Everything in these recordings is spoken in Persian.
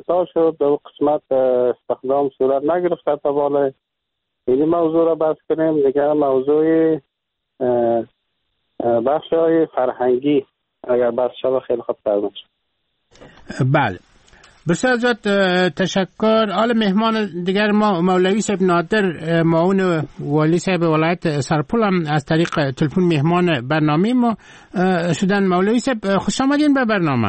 انقطاع شد، در قسمت استخدام صورت نگرفت تا بالا این موضوع را بحث کنیم. دیگه موضوع بخش های فرهنگی اگر بحث شد خیلی خوب تر. بله بسیار زیاد تشکر. حال مهمان دیگر ما مولوی صاحب نادر معاون والی صاحب ولایت سرپل هم از طریق تلفن مهمان برنامه ما شدن. مولوی صاحب خوش آمدین به برنامه.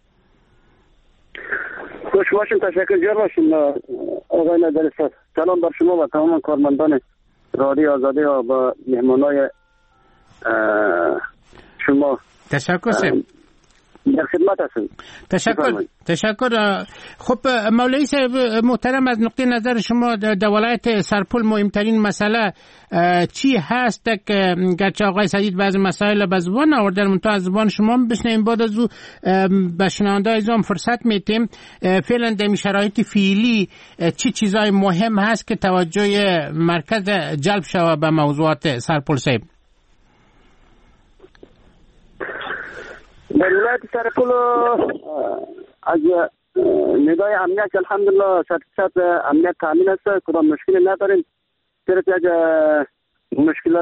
خوش باشین، تشکر جان باشین آقای نادر صاحب. سلام بر شما و تمام کارمندان رادیو آزادی و با مهمانای شما. تشکر صاحب. در خدمت هستم. تشکر. خب مولوی صاحب محترم، از نقطه نظر شما در ولایت سرپل مهمترین مسئله چی هست که گرچه آقای سدید بعض مسائل به زبان آورده منتها از زبان شما بشنویم، بعد از او به شنونده ایزام فرصت میتیم فعلا در شرایط فعلی چی چیزای مهم هست که توجه مرکز جلب شود به موضوعات سرپل صاحب؟ در ولایت سرپل از ندای امنیت الحمدلله 100% امنیت تامین است، کدام مشکلی نداریم. صرف یک مشکلات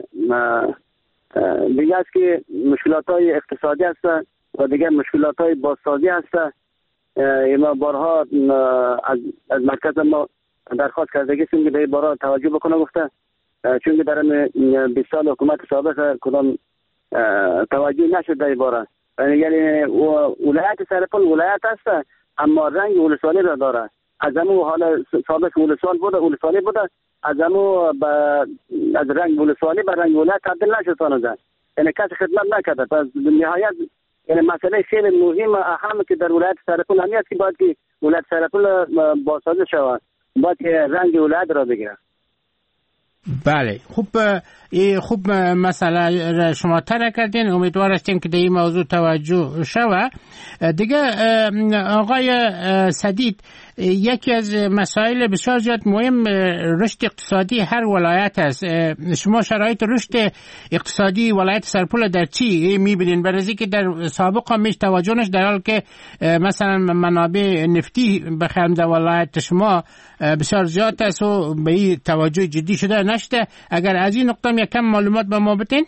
دیگه است که مشکلات های اقتصادی است و دیگه مشکلات های بازسازی است. ما بارها از مرکز ما درخواست کرده که به بارها توجه بکنه گفته، چون در 20 سال حکومت سابق کدام توجه نشد در باره. یعنی ولایت سرپل ولایت است اما رنگ ولسوالی را داره. از همون حال سابق ولسوالی بوده از همون از رنگ ولسوالی به رنگ ولایت تبدیل نشد تانده. یعنی کسی خدمت نکرده. پس نهایت یعنی مسئله خیلی مهم اهم که در ولایت سرپل همیت که باید که ولایت سرپل بازسازی شود، باید که رنگ ولایت را بگیره. بله خوب مسئله شما طرح کردین. امیدوار هستیم که در این موضوع توجه شود. دیگه آقای سدید، یکی از مسائل بسیار زیاد مهم رشد اقتصادی هر ولایت است. شما شرایط رشد اقتصادی ولایت سرپل در چی میبینین؟ برای که در سابق هم توجه نشد، در حال که مثلا منابع نفتی بخرم در ولایت شما بسیار زیاد است و به این توجه جدی شده نشده. اگر از این نقطه یک کم معلومات به ما بتین.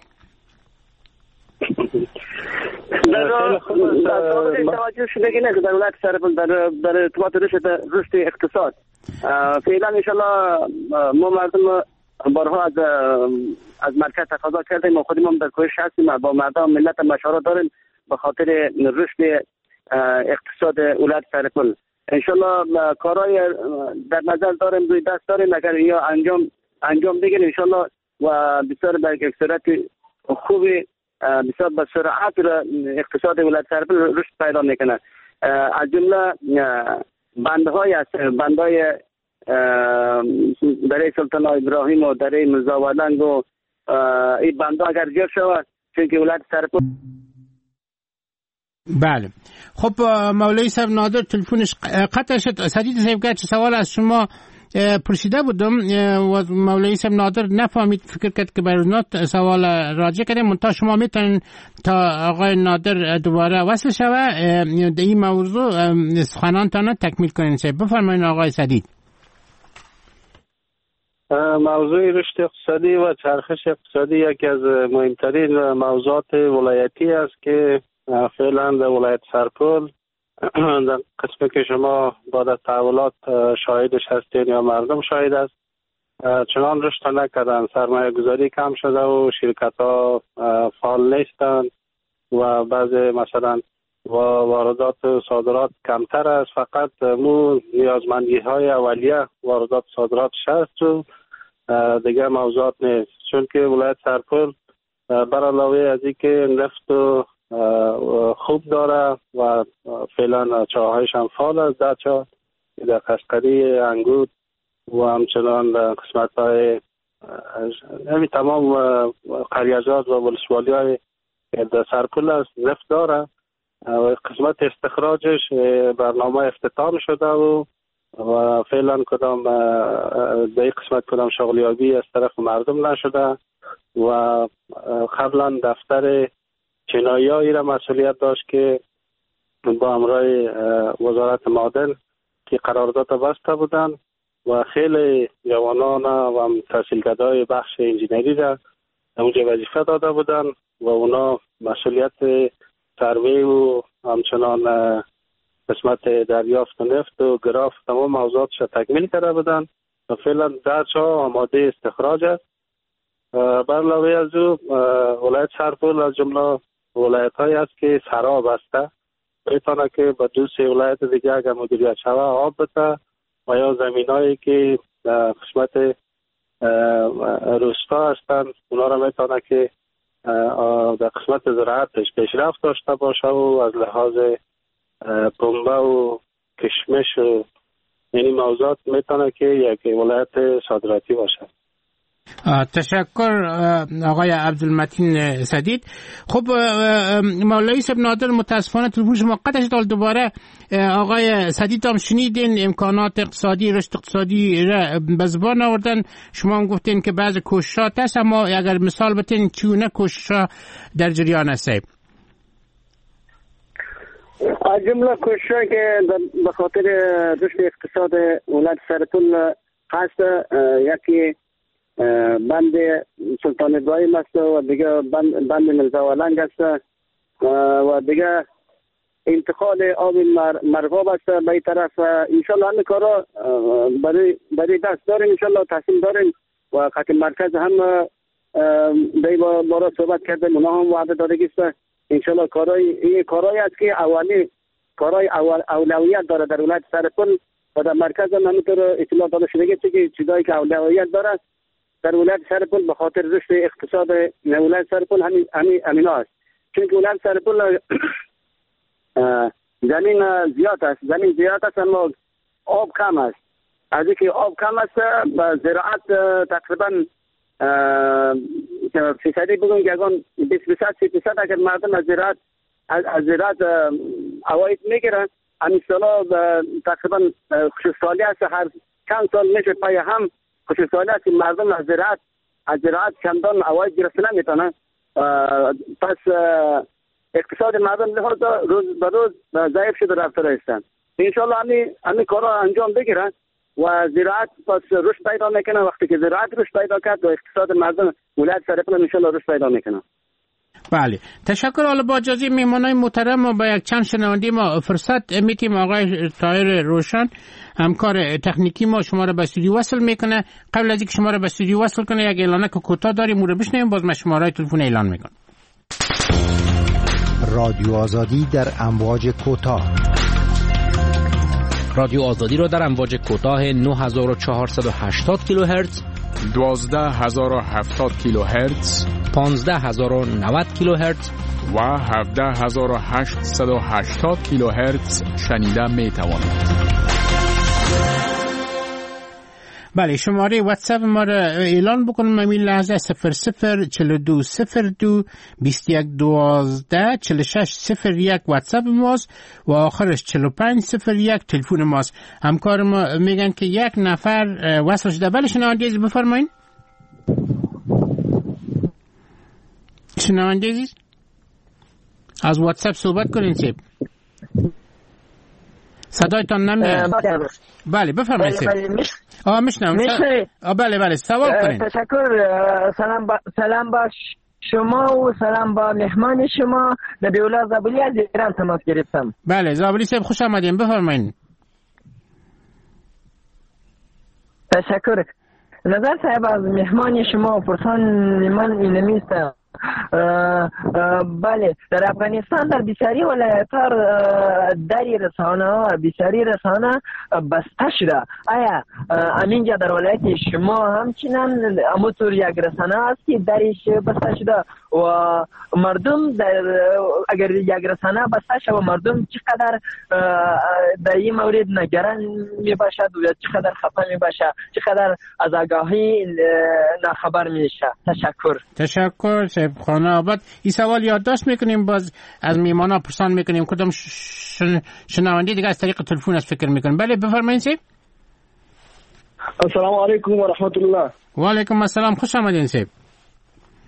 در توجه شده که نه در ولایت سرپل در ارتباط رشد اقتصاد فعلا انشالله ما مردم بارها از مرکز تقاضا کردیم و خودمون در کوشش هستیم با مردم ملت مشورت داریم به خاطر رشد اقتصاد ولایت سرپل. انشالله کارهای در نظر داریم، روی دست داریم. اگر یا انجام بگیریم انشالله و بسیار به یک صورت خوبی بسیار به سرعت اقتصاد ولایت سرپل رشد پیدا میکنه. از جمله بندهای است، بندهای دره سلطان ابراهیم و دره مرزاولنگ و این بندها اگر جور شود چون که ولایت سرپل. بله خب مولوی صاحب نادر تلفنش قطع شد. سدید صاحب گرچه سوال از شما پرسیده بودم و مولوی صاحب نادر نفهمید، فکر کرد که برای سوال راجع کردیم. منتها شما میتونین تا آقای نادر دوباره وصل شوه در این موضوع سخنانتان تکمیل کنین. بفرمایید آقای سدید. موضوع رشد اقتصادی و چرخش اقتصادی یکی از مهمترین موضوعات ولایتی است که فعلا در ولایت سرپل در قسمی که شما بعد تحولات شاهدش هستین یا مردم شاهد است چنان رشد نکردن، سرمایه گذاری کم شده و شرکت ها فعال نیستند و بعض مثلا واردات و صادرات کمتر است. فقط مو نیازمندی های اولیه واردات صادرات هست و دیگه موضوعات نیست. چون که ولایت سرپل بر علاوه از اینکه نفت و خوب داره و فعلا چاهایش هم فعال است، در چاه در قشقری انگود و همچنان قسمت های تمام قریزات و ولسوالی های در سرپل است نفت داره و قسمت استخراجش برنامه افتتاح شده و فعلا کدام در این قسمت کدام شغلیابی از طرف مردم نشده و قبلا دفتر چینایی را مسئولیت داشت که با همراه وزارت معدن که قرارداد بسته بودند و خیلی جوانان و تحصیلکردهای بخش انجینری را اونجا وظیفه داده بودند و اونا مسئولیت سروی و همچنان قسمت دریافت نفت و گراف تمام موضوعاتش تکمیل کرده بودند و فعلا درچا آماده استخراج است. بر علاوه از او ولایت سرپل از جمله ولایت هایی است که سرا بسته بتانه که به دو سه ولایت دیگه اگر مدیریت شود آب بده و یا زمین هایی که قسمت روستا هستند اونا را میتونه که در قسمت زراعتش پیشرفت داشته باشه و از لحاظ پنبه و کشمش و یعنی موضوعات میتونه که یک ولایت صادراتی باشه. تشکر آقای عبدالمتین سدید. خب مولوی صاحب نادر متاسفانه تلفن شما قطع شد. دوباره آقای سدید هم شنیدین امکانات اقتصادی رشد اقتصادی را به زبان آوردن. شما هم گفتین که بعض کوششات هست، اما اگر مثال بتین چونه کوششات در جریان است؟ از جمله کوششی که به خاطر رشد اقتصاد ولایت سرپل هست، یکی بند سلطان ابراهیم است و دیگه بند ملزاولنگ است و دیگه انتقال آب مرغاب است به این طرف. انشالله همین کارا برای دست داریم، انشالله تصمیم داریم و خط مرکز هم به بارا صحبت کردیم، اونا هم وعده دادگی است. انشالله کارایی است که اولی کارای اولویت داره در ولایت سرپل و در مرکز هم همینطور اطلاع داده شده که چیزایی که اولویت داره در ولایت سرپل به خاطر رشد اقتصاد ولایت سرپل همینا است. چون ولایت سرپل زمین زیاد است اما آب کم است. از اینکه آب کم است و زراعت تقریبا فیصدی بگویم که اگر 20% اگر مردم از زراعت عواید میگیرن، همین سالا تقریبا خوشحالی است. هر چند سال میشه پای هم خوشحالی است که مردم از زراعت چندان عواید گرفته نمیتونن. پس اقتصاد مردم لحاظا روز به روز ضعیف شده رفته هستند. انشالله همین کارا انجام بگیرن و زراعت پس رشد پیدا میکنه. وقتی که زراعت رشد پیدا کرد و اقتصاد مردم ولایت سرپل انشالله رشد پیدا میکنه. بله، تشکر. حالا با اجازه میهمانای محترم ما با یک چند شنونده ما فرصت میتیم. آقای طاهر روشن همکار تکنیکی ما شما را به استودیو وصل میکنه. قبل از اینکه شما را به استودیو وصل کنه یک اعلانه که کوتاه داریم اون رو بشنویم، باز من شماره تلفن اعلان میکنم. رادیو آزادی در امواج کوتاه. رادیو آزادی را در امواج کوتاه 9480 کیلوهرتز، 12070 کیلوهرتز، 15090 کیلوهرتز و 17880 کیلوهرتز شنیده می توانید. بله، شماره واتساپ ما را اعلان بکنم. همین لحظه 004202 2112 4601 واتساپ ماست و آخرش 4501 تلفن ماست. همکار ما میگن که یک نفر وصل شده. بله شنونده عزیز بفرمایید. شنونده عزیز از واتساپ صحبت کنین سیب. صدایتان نمیاد. بله بفرمایید سیب. میشنم. بله سوال کنین. تشکر. سلام با شما و سلام با مهمان شما. نبی‌الله زابلی از ایران تماس گرفتم. بله زابلی صاحب خوش آمدین، بفرمایید. تشکر. نظر صاحب از مهمان شما و پرسان من اینمیست. بله، در افغانستان در بسیاری ولایت‌ها دری رسانه بسیاری رسانه بسته شده. آیا همینجا در ولایت شما همچنان همونطور یک رسانه است که درش بسته شده و مردم اگر یک رسانه بسته شده و مردم چقدر در این مورد نگران می باشد و چقدر خفه می باشد، چقدر از آگاهی ناخبر میشه؟ تشکر شیخ خانه آباد. این سوال یادداشت میکنیم، باز از میمانا پرسان میکنیم کدام شنونده دیگه از طریق تلفن از فکر میکنیم. بله بفرمایید سیب. السلام علیکم و رحمت الله. و علیکم السلام، خوش آمدین سیب.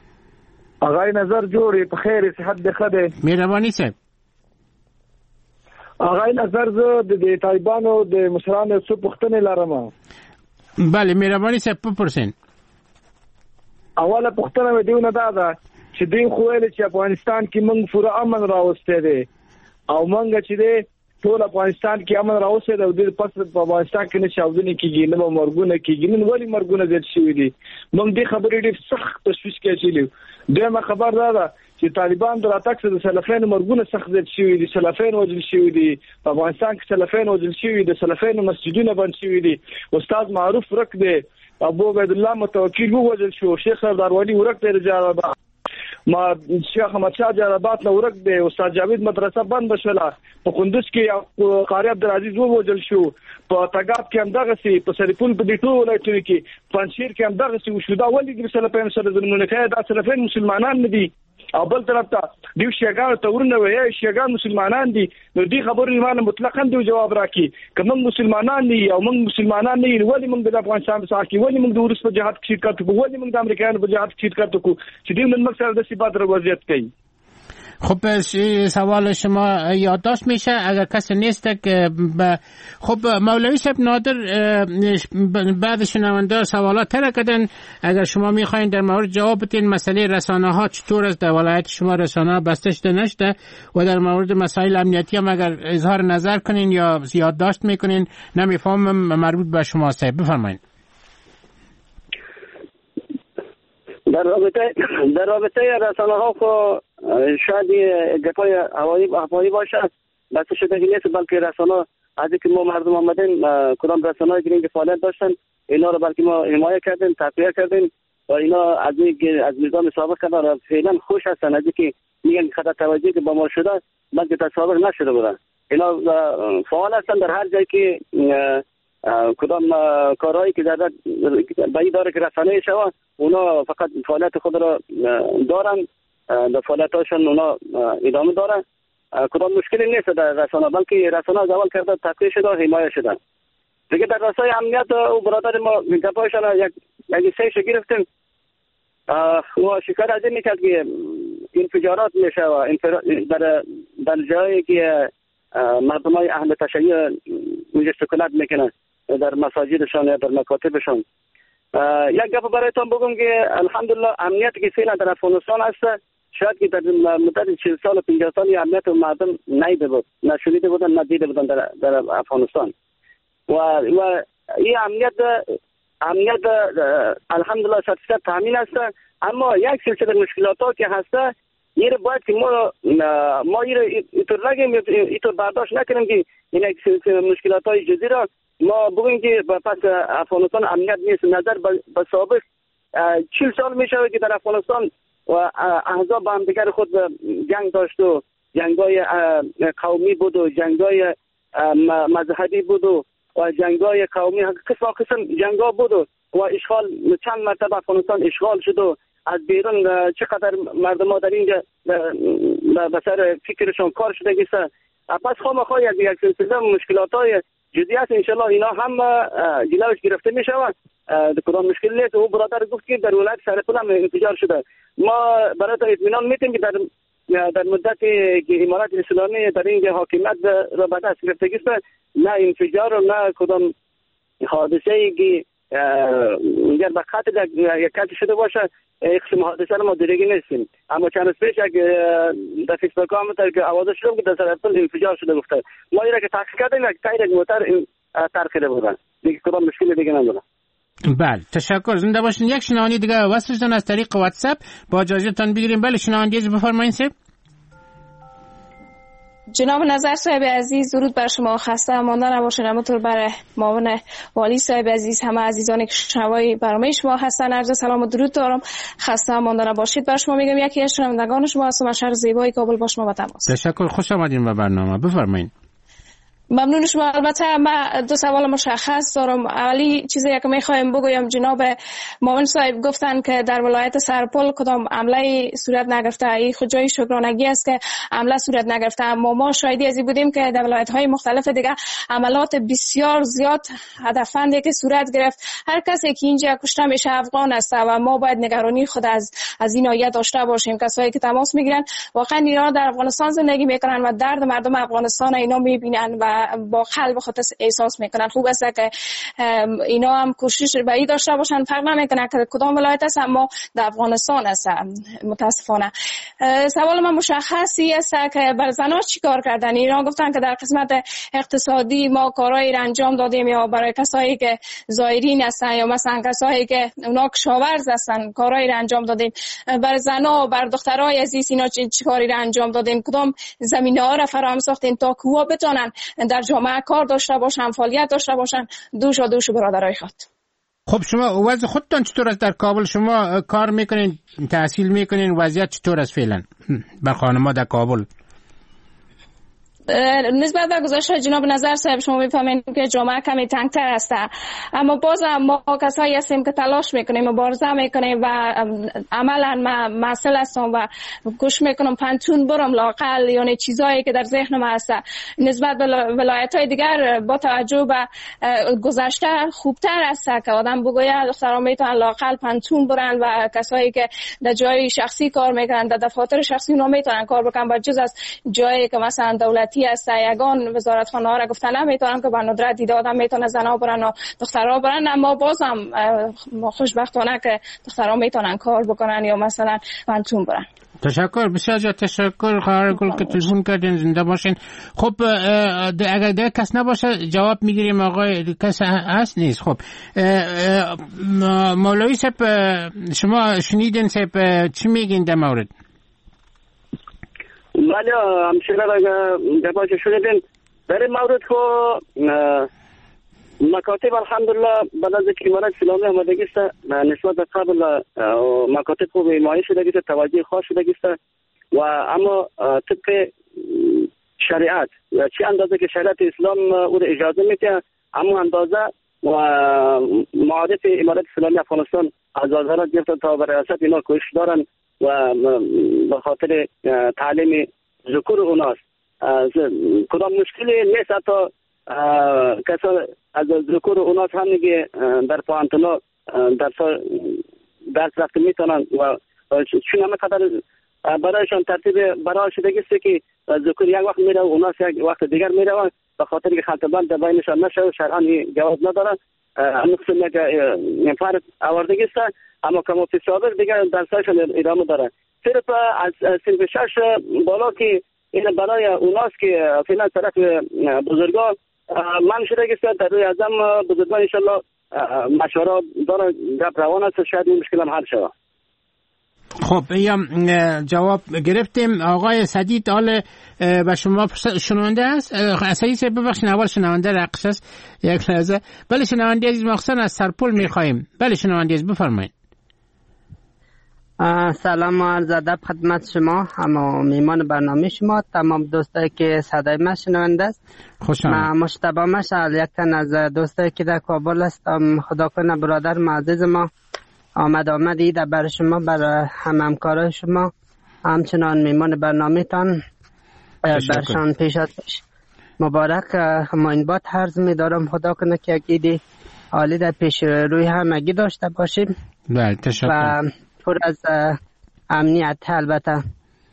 آقای نظر جوری بخیر، صحت بخیر. مهربانی سیب. آقای نظر زه د طالبانو د مشرانو څو پوښتنې لرم. بله مهرباني صاحب بپرسین. اوله پوښتنه مې دیونه دا ده چې دوی خو ویل چې افغانستان کې موږ پوره امن راوستی دی او موږ چې دی ټول افغانستان کې امن راوستی دی او د پس په افغانستان کې نه چاودنې کېږي نه مرګونه کېږي. نن ولې مرګونه زیات شوي دي؟ موږ دې خبرې ډېر سخت تشویش کې اچولی. دویمه خبر دا ده چې طالبان د راتګ سره د سلفیانو مرګونه سخت زیات شوي دي. سلفیان وژل شوي دي په افغانستان کې. سلفیان وژل شوي دي. سلفیانو مسجدونه بند شوي دي. استاد معروف ورک دی. ابو عبید الله متوکل وژل شو. شیخ سردار ولی ورک دی. رجال ما شیخ احمد شاه جلالآباد ورک دی. استاد جاوید مدرسه بند شوله. په کندوز کې قاری عبدالعزیز وژل شو. په تګاب کې هم دغه سي، په سرپل په ټولو ولایتونو کې، پنځیر کې هم دغه سي وشو. دا ولې د سلفیانو سره ظلمونه کوي؟ دا سلفیان مسلمانان نه دي. او بل طرف ته دیو شیګان ته ورنه وایي شیګان مسلمانان دي. نو دې خبرې ایمان مطلقاً دی جواب راکړي که موږ مسلمانان دي او موږ مسلمانان نه یو. ولې موږ د افغانستان په ساحه کې ولې موږ د روس په جهاد کې شرکت وکړو؟ ولې موږ د امریکایانو په جهاد کې شرکت وکړو چې دوی نن موږ سره د ثبات وضعیت کوي؟ خب سوال شما یادداشت میشه اگر کسی نیست که خب مولوی صاحب نادر بعد شنونده سوالات تر کردن. اگر شما میخواین در مورد جواب بدین مسئله رسانه ها چطور است در ولایت شما رسانه ها بسته شده نشده و در مورد مسائل امنیتی هم اگر اظهار نظر کنین یا یادداشت میکنین نمیفهمم مربوط به شما صاحب بفرمایید. در رابطه رسانه ها خو شاید گپای هوایی باشه بس شده که نیست، بلکه رسانه از اینکه ما مردم آمدیم کدام رسانه هایی که فعالیت داشتن اینا رو بلکه ما حمایت کردیم، تقویه کردیم و اینا از نظام سابق کردن فعلا خوش هستن. از اینکه میگن خطر توجهی که با ما شده بلکه تصادف نشده بودن. اینا فعال هستن در هر جایی که کدام کارهایی که بایی داره که رسانه شوه اونا فقط فعالیت خود را دارن، در فعالیت هاشون اونا ادامه داره. کدام مشکلی نیست در رسانه، بلکه رسانه از اول کرده تقویه شده و حمایت شده. دیگه در راستای امنیت او برادر ما گپایشان یک سیش گرفتیم و شکایت از این میکرد که انفجارات میشه و در جایی که مردم های اهل تشیع اونجا سکونت میکنن در مساجدشان یا در مکاتبشان. یک گپ برایتان بگم که الحمدلله امنیت که فعلا در افغانستان هست شاید که در مدت 40 سال و 50 سال امنیت مردم نیده بود، نشنیده بودن، ندیده بودن در افغانستان. و این امنیت الحمدلله 100% تامین است. اما یک سلسله مشکلات ها که هست این باید که ما اینطور نگیم، اینطور برداشت نکنیم که این یک سلسله مشکلات های جدی را ما بگوییم که پس افغانستان امنیت نیست. نظر به سابق 40 سال می شود که در افغانستان و احزاب با هم دیگر خود جنگ داشت و جنگای قومی بود و جنگای مذهبی بود و جنگای قومی قسم جنگا بود و اشغال چند مرتبه افغانستان اشغال شد و از بیرون چقدر مردم ها در اینجا به سر فکرشون کار شده گیسته. پس خواهی یک سلسله مشکلات های جدی است. انشالله اینا هم جلوش گرفته می شود. کدام مشکل نیست. او برادر گفت که در ولایت سرپل هم انفجار شده. ما برای اطمینان میتیم که در مدت که امارات اسلامی در اینجا حاکمیت را به دست گرفته گیسته نه انفجار و نه کدام حادثه ای که اگر به خاطر یک کسی شده باشه قسم حادثه ما دیگه نیستیم. اما چند روز پیش در فیسبوک هم که آوازه شده که در سرپل انفجار شده گفته. ما اینا که تحقیق کردیم یک تایر موتر ترخیده بودن. دیگه کدام مشکل دیگه نداره. بله تشکر. زنده باشین. یک شنوانی دیگه وصل شدن از طریق واتساپ با اجازهتون بگیریم. بله شنوانی بفرمایید صاحب. جناب نظر صاحب عزیز درود بر شما. خسته مانده نباشین. همونطور بر معاون والی صاحب عزیز همه عزیزانی که شنوای برنامه شما هستن عرض سلام و درود دارم. خسته مانده نباشید. بر شما میگم یکی از شنوندگان شما هستم از شهر زیبای کابل با شما با تماس. تشکر. خوش آمدین به برنامه. بفرمایید. ممنون شما. البته من دو سوال مشخص دارم. اولی چیزی که میخوایم بگویم، جناب معاون صاحب گفتن که در ولایت سرپل کدام عمله صورت نگرفته. این خود جای شکرانگی است که عمله صورت نگرفته، اما ما شاهدی از این بودیم که در ولایت‌های مختلف دیگه عملات بسیار زیاد هدفمندی که صورت گرفت. هر کسی که اینجا کشته میشه افغان است و ما باید نگرانی خود از این ناحیه داشته باشیم. کسایی که تماس میگیرن واقعا اینا در افغانستان زندگی میکنن و درد مردم افغانستان اینا میبینن و با قلب خود احساس میکنن. خوب است که اینا هم کوشش به این داشته باشن، فرق نمیکنه که کدام ولایت است، اما در افغانستان است. متاسفانه سوال من مشخصی است که بر زنان چیکار کردن. اینا گفتن که در قسمت اقتصادی ما کارایی را انجام دادیم، یا برای کسایی که زایرین هستن یا مثلا کسایی که اونا کشاورز هستن کارایی را انجام دادیم. بر زنان و بر دخترای عزیز اینا چه کاری را انجام دادیم؟ کدام زمینه‌ها را فراهم ساختیم تا که وا بتونن در جامعه کار داشته باشن، فعالیت داشته باشن، دوش برادرای خود. خب شما وضع خودتان چطور است در کابل؟ شما کار میکنین، تحصیل میکنین، وضعیت چطور است فعلا بر خانم‌ها در کابل؟ نسبت به گزارش جناب نظر صاحب شما میفهمین که جامعه کمی تنگتر است، اما باز ما کسایی هستیم که تلاش میکنیم، مبارزه میکنیم و عملا مسئله هستم و کوشش میکنم پنتون برم لاقل، یعنی چیزایی که در ذهن ما هست نسبت به ولایت های دیگر با توجه به گذشته خوبتر است که آدم بگوید دخترها میتونن لاقل پنتون برن و کسایی که در جای شخصی کار میکنن در دفاتر شخصی اونا میتونن کار بکنن، با جز از جایی که مثلا دولتی است یگان وزارتخانه ها را گفتن نمیتونن که به ندرت دیده آدم میتونه زنها برن و دخترها برن، اما بازم خوشبختانه که دخترها میتونن کار بکنن یا مثلا پنتون برن. تشکر، بسیار زیاد تشکر خواهر گل که تلفن کردین، زنده باشین. خب اگر دیگه کس نباشه جواب میگیریم. آقای کس هست نیست؟ خب مولوی صاحب شما شنیدین صاحب چی میگین در مورد؟ بله همچنان جواب شنیدین در این مورد که مکاتب الحمدلله بعد از اینکه امارت اسلامی آمدگی است نسبت به قبل مکاتب خوب حمایت شده است، توجه خاص شده است و اما طبق شریعت چه اندازه که شریعت اسلام او را اجازه میده اما اندازه و معارف امارت اسلامی افغانستان از وزارت گرفته تا به ریاست اینا کوشش دارن و به خاطر تعلیم ذکور اوناست. کدام مشکلی نیست، حتی کسا از ذکور اوناس هم میگه در پانتونا درس رفته میتونن و چون همه قدر برایشان ترتیب برای شدگی است که ذکور یک وقت میره و اوناس یک وقت دیگر میره و به خاطر که خلطبند در بینشان نشه شرعاً جواز نداره. نقص یک فرد آوردگی است، اما کموفی سابق دیگر درسایشان ادامه داره. صرف از سنف 6 بالا که این برای اوناست که فعلا طرف بزرگا من شده است در روی ازم بزرگان انشالله مشوره داره گپ روان است، شاید این مشکل هم حل شود. خب جواب گرفتیم. آقای سدید حال به شما شنونده است؟ سدید صاحب ببخشید اول شنونده رقص است یک لحظه. بله شنونده عزیز مخصوصا از سرپل میخوایم. بله شنونده عزیز بفرمایید. سلام و عرض ادب خدمت شما، اما میمان برنامه شما، تمام دوستایی که صدای من شنونده است. خوش آمدید. من مشتبه مشعل یک تن از دوستایی که در کابل هستم. خدا کنه برادر معزز ما آمدی در برای شما، برای همکارای شما، همچنان میمان برنامه تان برشان پیش مبارک ما این بات عرض می دارم. خدا کنه که اکیدی عالی در پیش روی همگی داشته باشیم. بله تشکر. و پر از امنیت. البته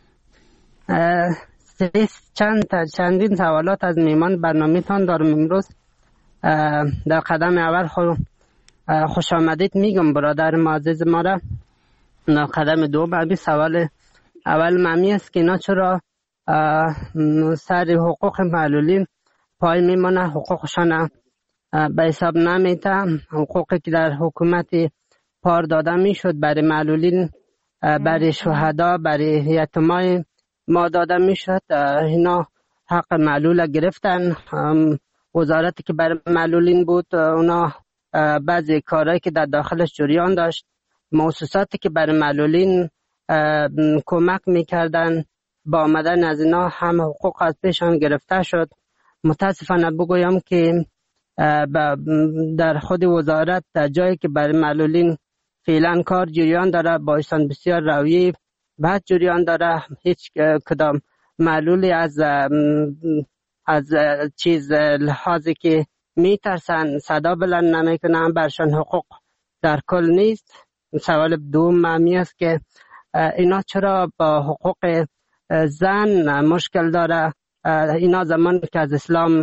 چندین سوالات از میمان برنامه تان دارم امروز. در قدم اول خوش آمدید میگم برادر معزز ما را. قدم دوم ابی سوال اول ممی است که اینا چرا سر حقوق معلولین پای میمانه، حقوقشان به حساب نمیته، حقوقی که در حکومت پار داده میشد برای معلولین، برای شهدا، برای یتیمای ما داده میشد، اینا حق معلول گرفتن. وزارتی که برای معلولین بود اونا بعضی کارهایی که در داخلش جریان داشت، مؤسساتی که برای معلولین کمک میکردن، با آمدن از اینا هم حقوق از پیشان گرفته شد متاسفانه بگویم که در خود وزارت جایی که برای معلولین فعلا کار جریان داره با ایشان بسیار رویه بعد جریان داره، هیچ کدام معلولی از چیز لحاظی که میترسن صدا بلند نمیکنن برشان حقوق در کل نیست. سوال دوم معمی است که اینا چرا با حقوق زن مشکل داره؟ اینا زمان که از اسلام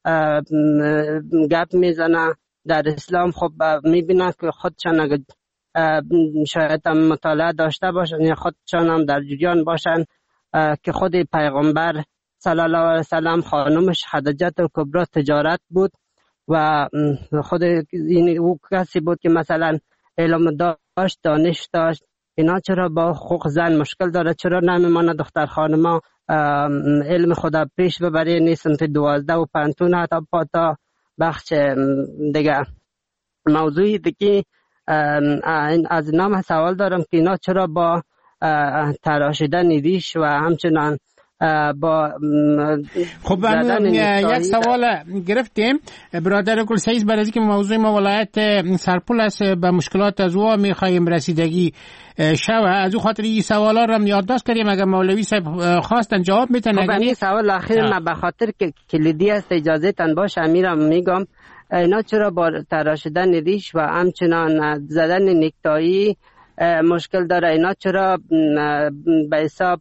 گپ میزنه در اسلام خب میبینن که خودشان اگر شاید هم مطالعه داشته باشن یا خودشان هم در جریان باشن که خود پیغمبر صلی الله علیه وسلم خانمش خدیجه الکبری تجارت بود و خود این او کسی بود که مثلا علم داشت، دانش داشت. اینا چرا با حقوق زن مشکل داره؟ چرا نمیمانه دختر خانما علم خدا پیش ببره؟ نیستن تا 12 و 15 حتی تا بخش دیگه. موضوعی دیگه از نام سوال دارم که اینا چرا با تراشیدن ریش و همچنان با خب یک سوال گرفتیم برادر گل سعید برای که موضوع ما ولایت سرپل است، به مشکلات از او میخوایم رسیدگی شوه. از او خاطر این سوالا رو یادداشت کردیم، اگر مولوی صاحب خواستن جواب میتن. خب این سوال اخیر من به خاطر که کلیدی است اجازه تن باشه امیرم میگم اینا چرا با تراشیدن ریش و همچنان زدن نکتایی مشکل داره؟ اینا چرا به حساب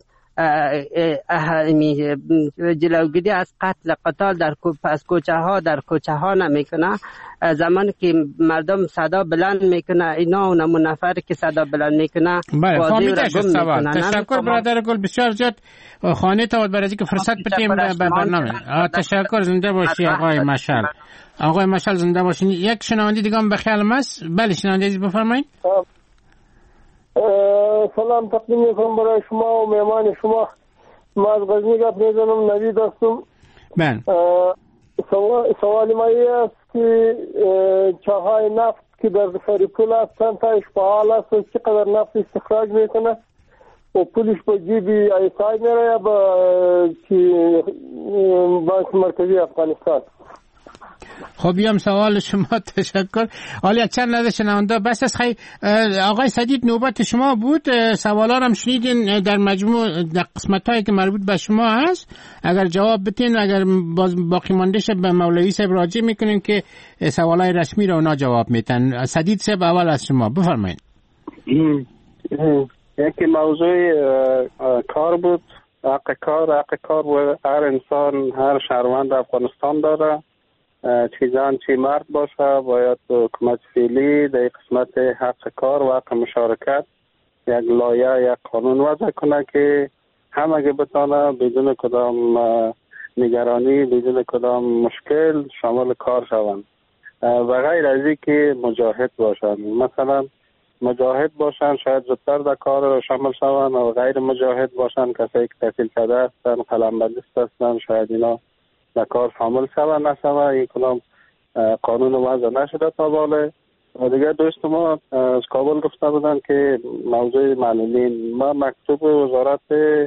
جلوگیری از قتال در کوچه ها نمیکنه؟ زمانی که مردم صدا بلند میکنه اینا اون نفر که صدا بلند میکنه بله فهمیده شد سوال. تشکر برادر گل، بسیار زیاد خانه تا برای اینکه فرصت بدیم به برنامه. تشکر، زنده باشی آقای مشعل. آقای مشعل زنده باشین. یک شنونده دیگه هم به خیالم است. بله شنونده عزیز بفرمایید. سلام تقدیم میکنم برای شما و مهمان شما. ما از غزنی گپ میزنم، نوید هستم. بله سوال ما است که چاهای نفت که در سرپل هستند تایش فعال است و چقدر نفت استخراج میکنه و پولش به جیب ایسای میره یا به بانک مرکزی افغانستان؟ خب یم سوال شما. تشکر. حالا چند لحظه شنونده بس است. آقای سدید نوبت شما بود، سوالا هم شنیدین در مجموع در قسمتایی که مربوط به شما هست. اگر جواب بتین، اگر باقی مانده شه به مولوی صاحب راجع میکنین که سوالای رسمی رو اونا جواب میتن. سدید صاحب اول از شما بفرمایید. یکی موضوع کار بود، حق کار و هر انسان، هر شهروند افغانستان داره، چیزان چی مرد باشه باید حکومت فعلی در قسمت حق کار و حق مشارکت یک لایحه یک قانون وضع کنه که همه بتانه بدون کدام نگرانی، بدون کدام مشکل شامل کار شوند و غیر از این که مجاهد باشن. مثلا مجاهد باشن شاید زودتر در کار شامل شوند و غیر مجاهد باشن کسایی که تحصیل کرده هستن، قلمبندیست هستن، شاید اینا در کار شامل شوند نشوند. این کدام قانون وضع نشده تا باله. و دیگه دوست ما از کابل گفته بودن که موضوع معلولین، ما مکتوب وزارت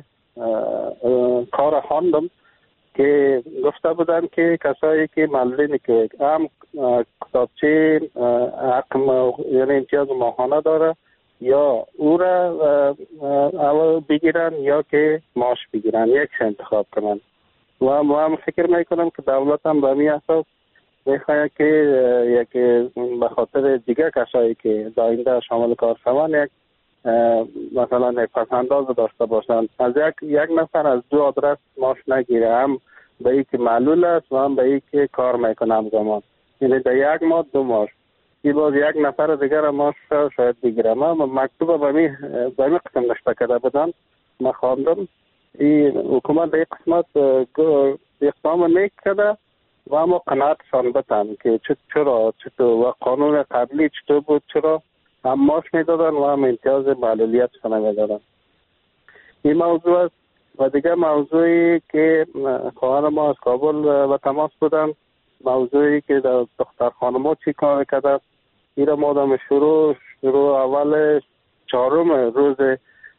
کار خواندم که گفته بودن که کسایی که معلولین که هم کتابچه حق یعنی امتیاز ماهانه داره یا او را اول بگیرن یا که معاش بگیرن، یک انتخاب کنن. و ما هم فکر میکنم که دولت هم به می اساس میخواد که یک به خاطر دیگه کسایی که داینده شامل کار شوند یک مثلا یک پسنداز داشته باشند. از یک نفر از دو آدرس معاش نگیره، هم به این که معلول است و هم به این که کار میکنه همزمان. یعنی در یک ماه دو معاش. این باز یک نفر دیگر معاش شاید بگیره. ما مکتوب به می قسم نشته کرده بودن، ما خواندم. این حکومت به قسمت اقدام نکرده و اما قناعتشان بتن که چطور و قانون قبلی چطور بود، چرا هم معاش میدادن و هم امتیاز معلولیت میدادن. این موضوع است. و دیگه موضوعی که خواهر ما از کابل و تماس بودن، موضوعی که در دختر خانما چی کار کرده، این را ما دم شروع اول 4 روز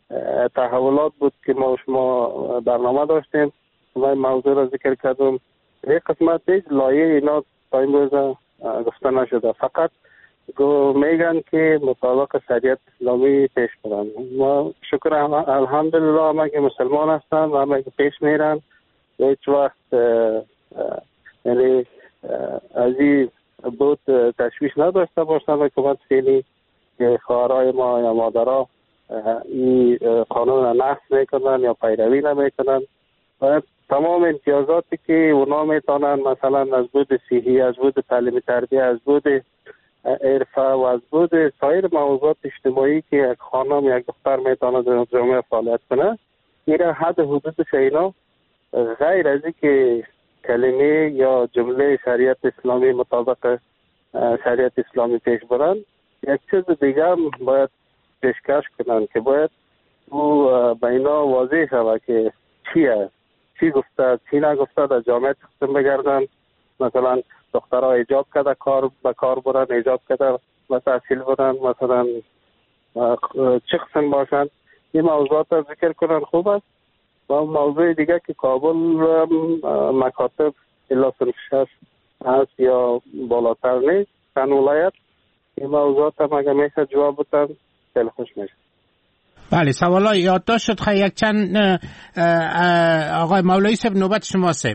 تحولات بود که ما شما برنامه داشتیم و این موضوع را ذکر کردم یک قسمت هیچ لایه اینا تا این روز گفته نشده، فقط میگن که مطابق شریعت اسلامی پیش برن. ما شکر الحمدلله همه که مسلمان هستن و همه که پیش میرن، هیچ وقت یعنی از این بود تشویش نداشته باشن حکومت فعلی که خواهرای ما یا مادرها این قانون را نقض میکنن یا پیروی نمیکنن و تمام امتیازاتی که اونا میتونن مثلا از بود صحی، از بود تعلیم تربیه، از بود عرفه و از بود سایر موضوعات اجتماعی که یک خانم یک دختر میتونه در جامعه فعالیت کنه، این حد حدودش اینا غیر از که کلمه یا جمله شریعت اسلامی مطابق شریعت اسلامی پیش برن، یک چیز دیگه هم باید پیشکش کنن که باید او به اینا واضح شود که چیه، چی گفته چی نگفته، در جامعه قسم بگردن. مثلا دخترها ایجاب کرده به کار برن، ایجاب کرده و تحصیل برن، مثلا چه قسم باشن، این موضوعات را ذکر کنن خوب است. و موضوع دیگه که کابل مکاتب الا صنف 6 هست یا بالاتر نیست، چند ولایت، این موضوعات هم اگر میشه جواب بودن خیلی خوش میشه. بله، سوالا یادداشت شد. خیلی یک چند آقای مولایی صاحب نوبت شما صاحب.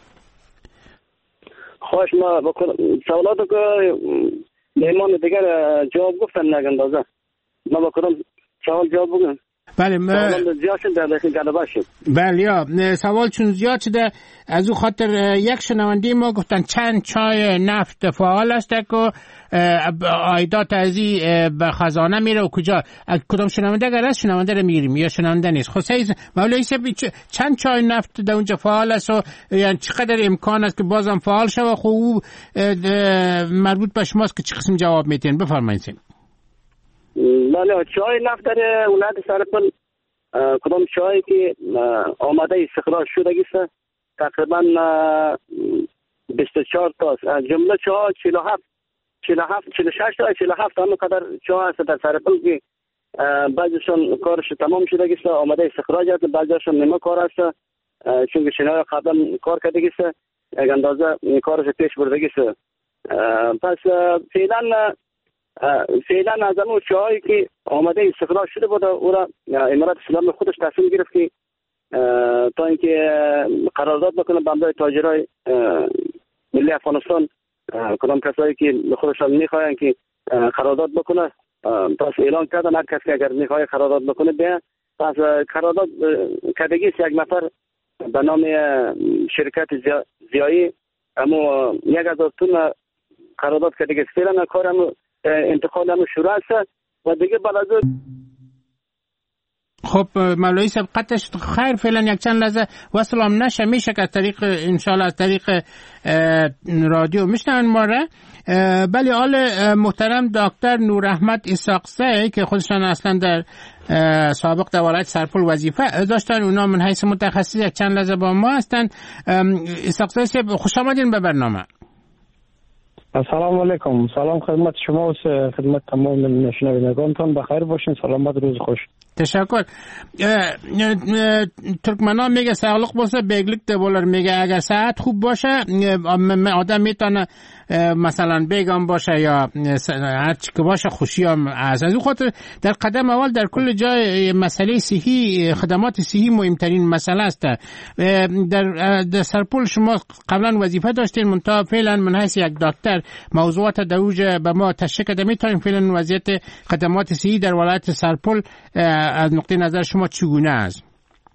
خوش ما بکنم سوالاتو که مهمان دیگر جواب گفتن نگه اندازه ما بکنم سوال جواب بگم. بله زیاد شد در داخل گلبه شد. بله یا سوال چون زیاد شده از او خاطر یک شنونده ما گفتن چند چای نفت فعال است که عایدات از این به خزانه میره و کجا کدام شنونده اگر از شنونده رو میگیریم یا شنونده نیست. خصوصی مولایی صاحب چند چای نفت در اونجا فعال است و یعنی چقدر امکان است که بازم فعال شود؟ خوب مربوط به شماست که چه قسم جواب میتین بفرمایید. بله، چای نفت در ولایت سرپل کدام چایی که آماده استخراج شده است تقریبا 24 تا از جمله چای 46 تا 47 تا قدر چای است در سرپل که بعضیشون کارش تمام شده است، آماده استخراج است، بعضیشون نیمه کار است چون شنای قبلا کار کرده است، یک اندازه کارش پیش برده است. پس فعلا از اون چایی که آماده استخراج شده بود او را امارات اسلامی خودش تصمیم گرفت که تا اینکه قرارداد بکنه به همراه تاجرای ملی افغانستان، کدام کسایی که خودشان میخواین که قرارداد بکنه، پس اعلان کردن هر کسی اگر میخواد قرارداد بکنه بیا. پس قرارداد کردگی یک نفر به نام شرکت زیایی اما 1000 تن قرارداد کردگی فعلا کارم انتقال هم شروع است و دیگه بعد از خب مولایی صاحب قطعش خیر فعلا یک چند لحظه وصل هم نشه، میشه که از طریق انشالله از طریق رادیو میشنن ما را. بله آل محترم دکتر نور احمد اسحاقزی که خودشان اصلا در سابق در ولایت سرپل وظیفه داشتن، اونا من حیث متخصص یک چند لحظه با ما هستن. اسحاقزی صاحب خوش آمدین به برنامه. السلام علیکم. سلام خدمت شما و خدمت تمام شنوندگانتان. بخیر باشین، سلامت، روز خوش. تشکر. ترکمنان میگه ساغلق باشه بیگلیک دبولر، میگه اگر صحت خوب باشه آدم میتونه مثلا بیگم باشه یا هر چی که باشه خوشی هم از اون خاطر در قدم اول در کل جای مسئله صحی، خدمات صحی مهمترین مسئله است. در سرپل شما قبلا وظیفه داشتین، منتها فعلا من حیث یک دکتر موضوعات دوج به ما تشریح کرده، میتونیم فعلا وضعیت خدمات صحی در ولایت سرپل از نقطه نظر شما چگونه است؟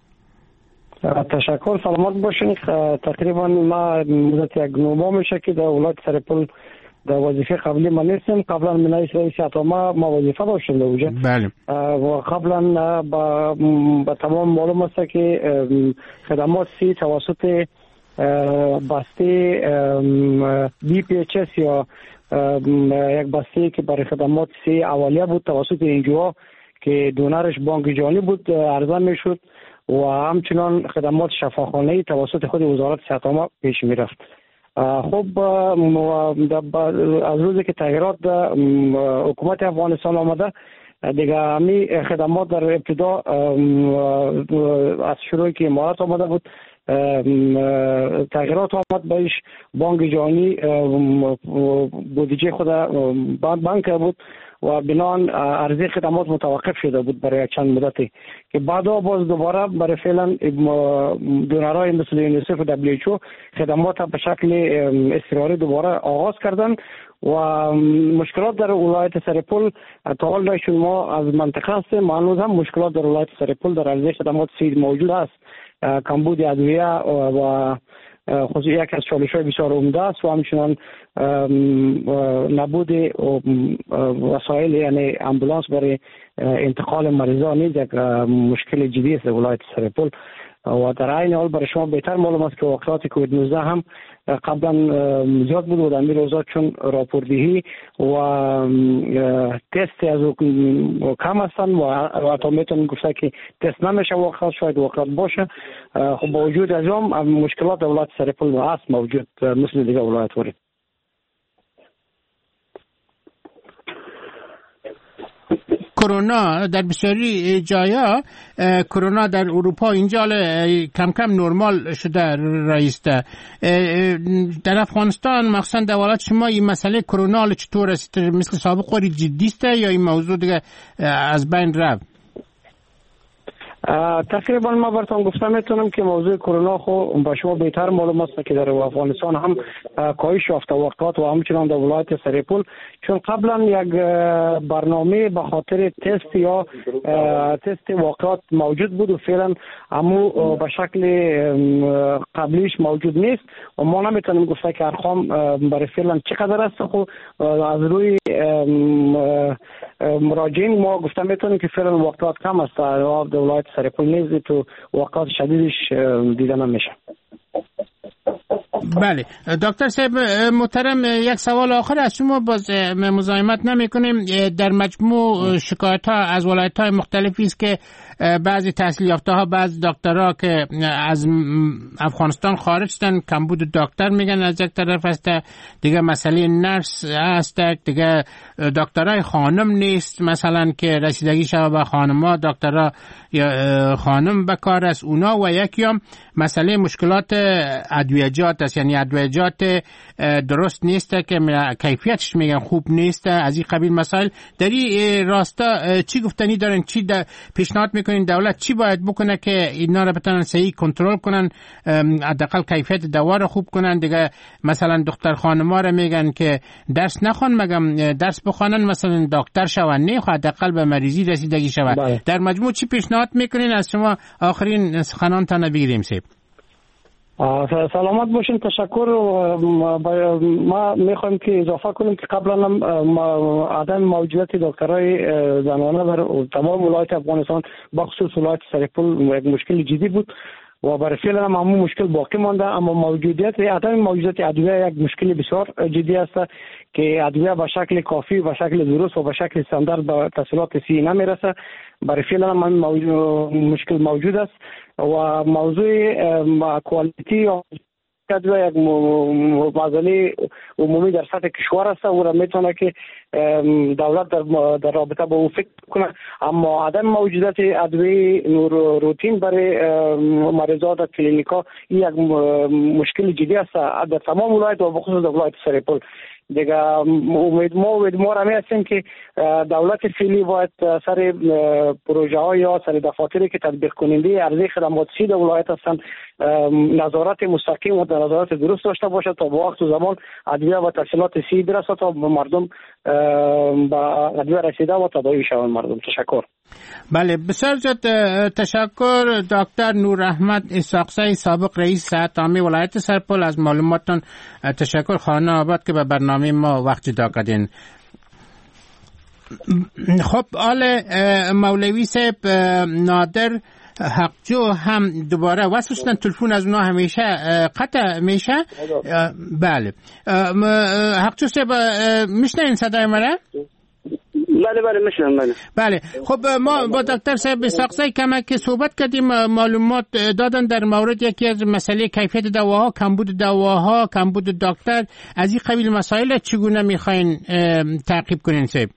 تشکر، سلامت باشین. تقریبا ما مدت یک نوبا میشه که در ولایت سرپل در وظیفه قبلی ما نیستیم. قبلا من رئیس اتاما ما وظیفه داشتیم اونجا. بله. و قبلا با تمام معلوم است که خدمات سی توسط بسته BPHS یا یک بسته که برای خدمات سی اولیه بود توسط انجوها که دونرش بانک جهانی بود عرضه میشد و همچنان خدمات شفاخانه‌ای توسط خود وزارت صحت عامه پیش میرفت. خب از روزی که تغییرات حکومت افغانستان آمده دیگه همی خدمات در ابتدا از شروعی که امارات آمده بود تغییرات آمد بهش. بانک جهانی بودجه خود بند کرده بود و بنان عرضه خدمات متوقف شده بود برای چند مدتی که بعدا باز دوباره برای فعلا دونرهای مثل یونیسف و WHO خدمات به شکل اضطراری دوباره آغاز کردن و مشکلات در ولایت سرپل تا حال شما از منطقه هستیم، هنوز هم مشکلات در ولایت سرپل در عرضه خدمات سید موجود است. کمبود ادویه و خصوصی یک از چالش‌های بسیار عمده است و همچنان نبود وسایل یعنی امبولانس برای انتقال مریضان نیز یک مشکل جدی است در ولایت سرپل. و در عین حال برای شما بهتر معلوم است که واقعات کووید 19 هم قبلا زیاد بود و در این روزا چون راپوردهی و تست از کم هستن و حتی میتونم گفته که تست نمیشه واقعات شاید واقعات باشه. خب با وجود از هم مشکلات در ولایت سرپل هست موجود مثل دیگه ولایت وری. کرونا در بسیاری جایا کرونا در اروپا اینجا کم کم نرمال شده رایسته. در افغانستان مخصوصا در ولایت شما این مسئله کرونا چطور است؟ مثل سابق وری جدی است یا این موضوع دیگه از بین رفت؟ تقریبا ما براتون گفتم میتونم که موضوع کرونا خو با شما بهتر معلوم است که در افغانستان هم کاهش یافته واقعات و همچنان در ولایت سرپل، چون قبلا یک برنامه به خاطر تست یا تست واقعات موجود بود و فعلا همو به شکل قبلیش موجود نیست و ما نمیتونیم گفته که ارقام برای فعلا چقدر است. خو از روی مراجعین ما گفتم میتونیم که فعلا واقعات کم است در ولایت سرپل نیز تو واقعات شدیدش دیده نمیشه. بله دکتر صاحب محترم، یک سوال آخر از شما باز مزاحمت نمی‌کنیم. در مجموع شکایت ها از ولایت های مختلفی است که بعضی تحصیل یافته ها بعض دکترها که از افغانستان خارج شدن کمبود دکتر میگن از یک طرف است، دیگه مسئله نرس است، دیگه دکترای خانم نیست مثلا که رسیدگی شود به خانم‌ها، دکترها یا خانم بکار است اونا و یکیام مسئله مشکلات ادویجات است، یعنی ادویجات درست نیست که کیفیتش میگن خوب نیست. از این قبیل مسائل در این راستا چی گفتنی دارن؟ چی پیشنهاد میکنین دولت چی باید بکنه که اینا رو بتونن صحیح کنترل کنن، حداقل کیفیت دوا رو خوب کنن؟ دیگه مثلا دختر خانم‌ها رو میگن که درس نخوان مگم درس بخوانن مثلا دکتر شون، نه حداقل به مریضی رسیدگی شود. در مجموع چی پیشنهاد میکنین؟ از شما آخرین سخنانتان بگیریم سیب. سلامت باشین. تشکر. ما میخوایم که اضافه کنیم که قبلا هم عدم موجودیت دکترای زنانه در تمام ولایت افغانستان بخصوص ولایت سرپل یک مشکل جدی بود و برای فعلا هم همون مشکل باقی مانده، اما عدم موجودیت ادویه یک مشکل بسیار جدی است که ادویه به شکل کافی، به شکل درست و به شکل استاندارد به تحصیلات صحی نمیرسه. برای فعلا هم مشکل موجود است و موضوع کوالیتی ادویه یک مسئله عمومی در سطح کشور است و میتونه که دولت در رابطه با او فکر کنه، اما عدم موجودیت ادویه روتین برای مریضات در کلینیکا یک مشکل جدی است در تمام ولایت و بخصوص در ولایت سرپل. دیگه امیدوار همی هستیم که دولت فعلی باید سر پروژه ها یا سر دفاتری که تطبیق کننده عرضه خدمات سی در ولایت هستند نظارت مستقیم و نظارت درست داشته باشد تا با وقت و زمان ادویه و تحصیلات سی برسد تا به مردم با ادویه رسیده و تداوی شوند مردم. تشکر. بله بسیار زیاد تشکر دکتر نور احمد اسحاقزی سابق رئیس صحت عامه ولایت سرپل از معلوماتتان. تشکر خانه آباد که به برنامه ما وقت جدا کردین. خب آل مولوی صاحب نادر حقجو هم دوباره وصل شدن، تلفن از اونا همیشه قطع میشه. بله حقجو صاحب میشنین صدای مرا؟ بله میشنم. بله خب ما با دکتر صاحب اسحاقزی کمک صحبت کردیم، معلومات دادن در مورد یکی از مسئله کیفیت دواها، کمبود دواها، کمبود دکتر. از این قبیل مسائل چگونه میخواین تعقیب کنین صاحب؟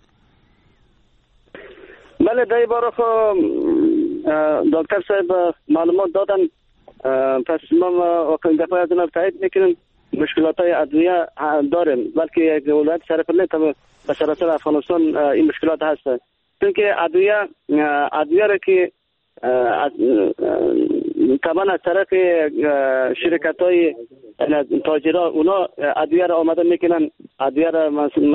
بله در باره دکتر صاحب معلومات دادن پس ما واقعا دفعه از جناب تایید میکنیم مشکلات های ادویه داریم، بلکه یک ولایت شرف نه به سراسر افغانستان این مشکلات هست. چون که ادویه را که طبعا از طرف شرکت های تاجرها اونا ادویه را آماده میکنن، ادویه را